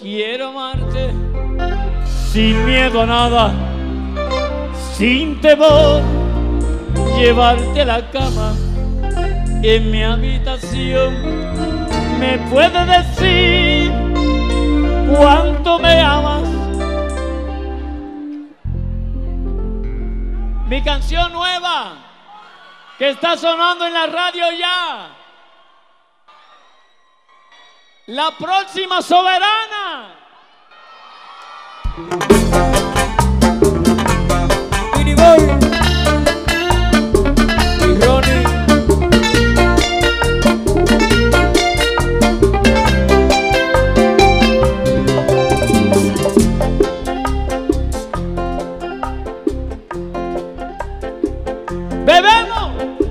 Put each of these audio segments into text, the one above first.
Quiero amarte sin miedo a nada, sin temor, llevarte a la cama en mi habitación. ¿Me puedes decir cuánto me amas? Mi canción nueva que está sonando en la radio ya. La próxima soberana. Billy Boy y Ronnie. ¡Bebemos!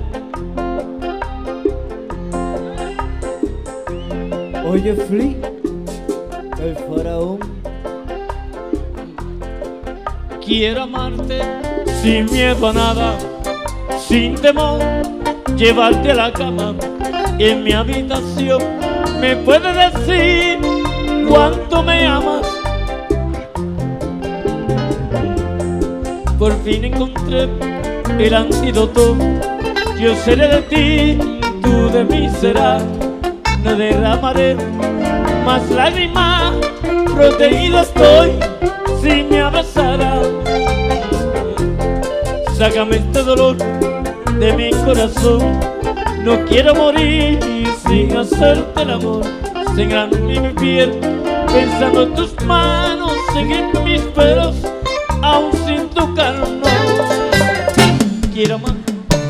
Oye, Flea, el faraón. Quiero amarte sin miedo a nada, sin temor, llevarte a la cama en mi habitación. ¿Me puedes decir cuánto me amas? Por fin encontré el antídoto. Yo seré de ti, tú de mí serás. No derramaré más lágrimas, protegido estoy si me abrazarás. Sácame este dolor de mi corazón. No quiero morir sin hacerte el amor. Sangrando en mi piel, pensando en tus manos, seguir mis pelos, aún sin tocarnos. Quiero amar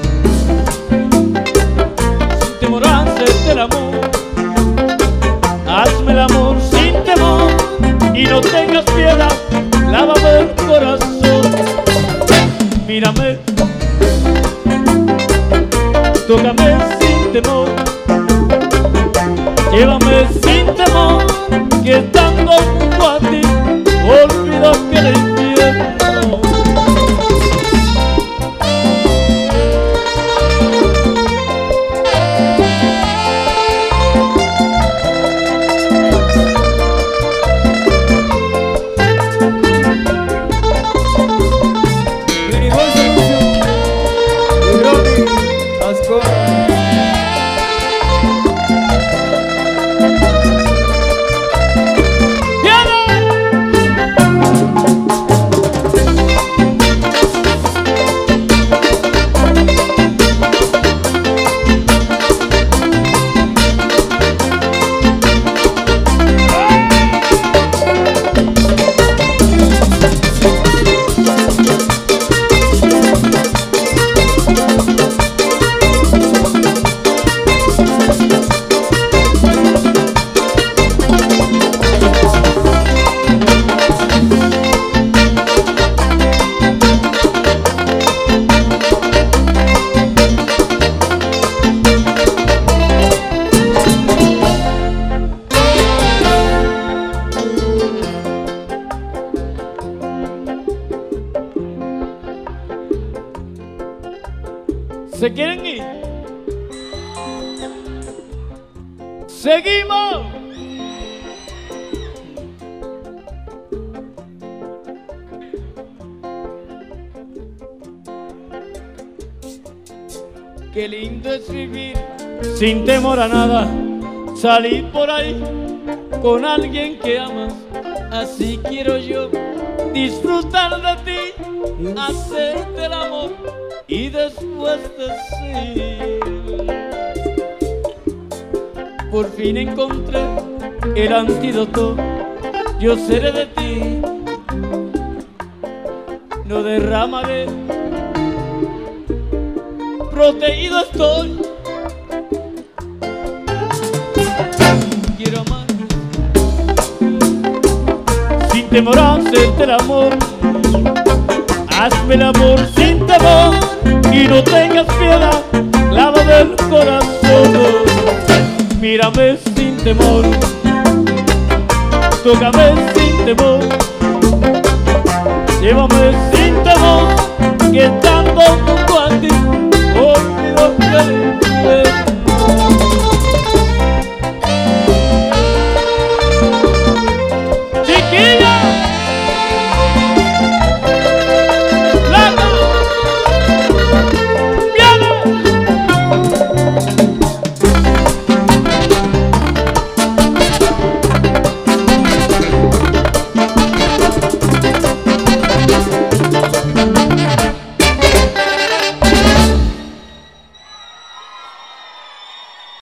sin temor a hacerte el amor. Hazme el amor sin temor y no tengas piedad, lávame el corazón. Mírame, tócame sin temor, llévame sin temor, que estando junto a ti olvido que el infierno. ¿Se quieren ir? ¡Seguimos! Qué lindo es vivir sin temor a nada, salir por ahí con alguien que amas. Así quiero yo disfrutar de ti, hacerte el amor y después decir: por fin encontré el antídoto. Yo seré de ti, no derramaré, protegido estoy. Quiero amar sin temor a hacerte el amor. Hazme el amor sin temor y no tengas piedad, lávame el corazón. Mírame sin temor, tócame sin temor, llévame sin temor, que estando junto a ti olvido que